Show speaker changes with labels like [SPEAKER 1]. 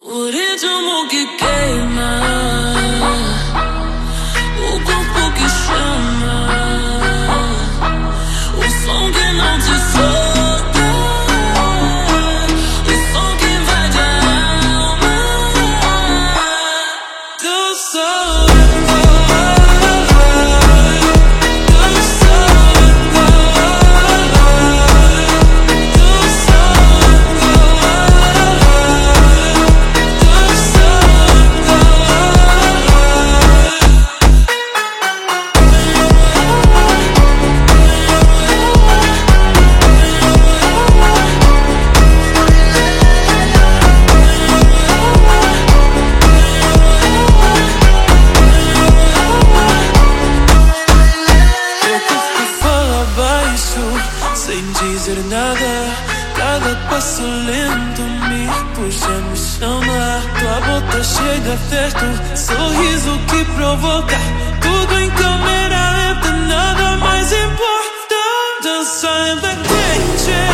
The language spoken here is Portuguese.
[SPEAKER 1] O ritmo que queima, o corpo que chama, o som que não te solta, o som que invade a alma. Teu sonho. Sem dizer nada, cada passo lento me puxa, me chama. Tua boca cheia de afeto, sorriso que provoca. Tudo em câmera lenta, nada mais importa. Dança em quente.